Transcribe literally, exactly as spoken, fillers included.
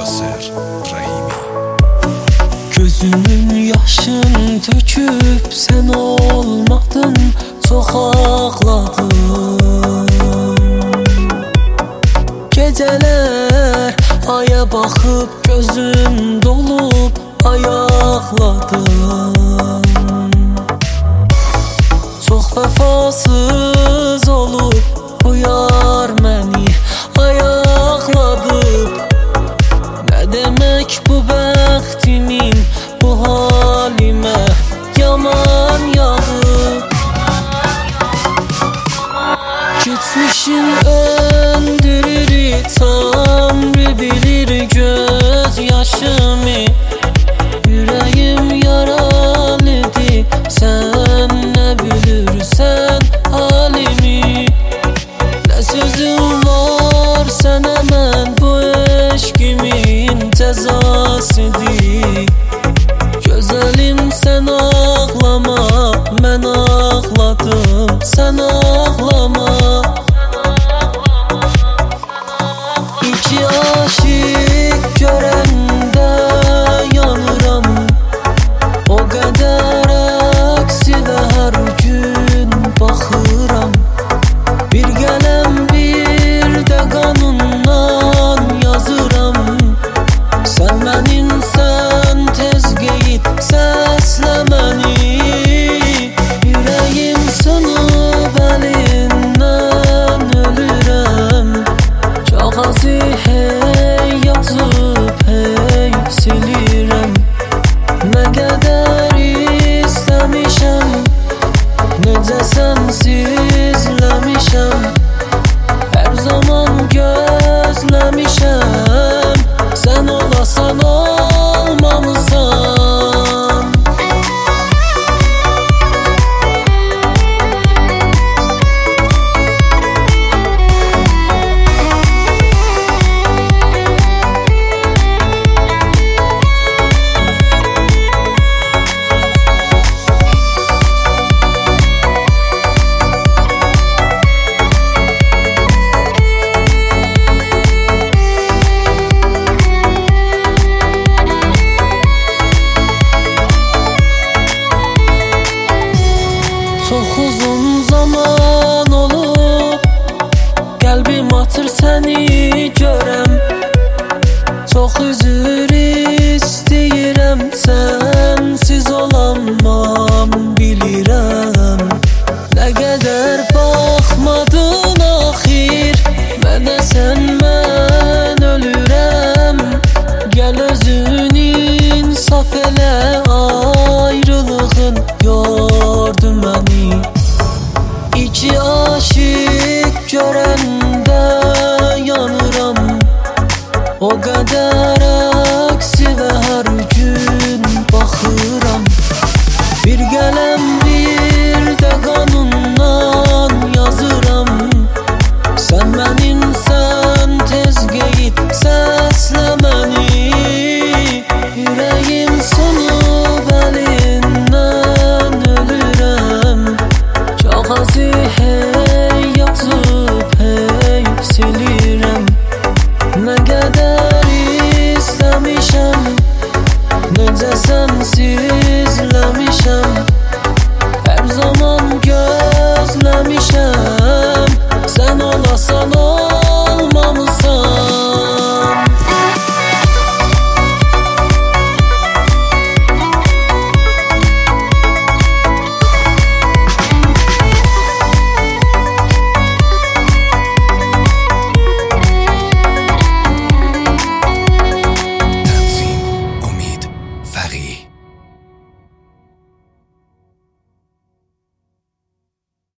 Nasır Rahimi. Gözümün yaşın töküp sen olmadın, çok ağladım. Geceler aya bakıp gözüm dolup ayaqladım. Çok vefasız olup bu yar məni ayaqladı. Ne demek bu bəxtimin bu halimə yaman yağıb. Geçmişin öndürür Tanrı bilir göz yaşımı. Yüreğim yaralıdır, sen ne bilirsen halimi. Ne sözüm var sana, mən bu eşkimin cezasıdır. Gözəlim sen ağlama, mən ağladım, sen ağlama. İki aşık görəndə yanıram, o qədər əksilə hər gün baxıram. Bir qələm bir də qanundan yazıram. Sən mənimsən, tez qeyib səslə məni. Yüreğim sınıb əlindən ölürəm. Kağızı hey yazıb hey silirəm. Nə qədər istəmişəm, necə sənsizləmişəm. Hər zaman gözləmişəm, sən olasan olmamısan. Çok uzun zaman olup qəlbim atır səni görəm. Çox üzür istəyirəm, sənsiz olamam bilirəm. Nə qədər baxmadın axir mənə, sən mən ölürəm. Gəl özün insaf elə, ayrılığın yordu məni. İki aşık görəndə yanıram, o qədər əksilə hər gün baxıram. Bir qələm bir də qan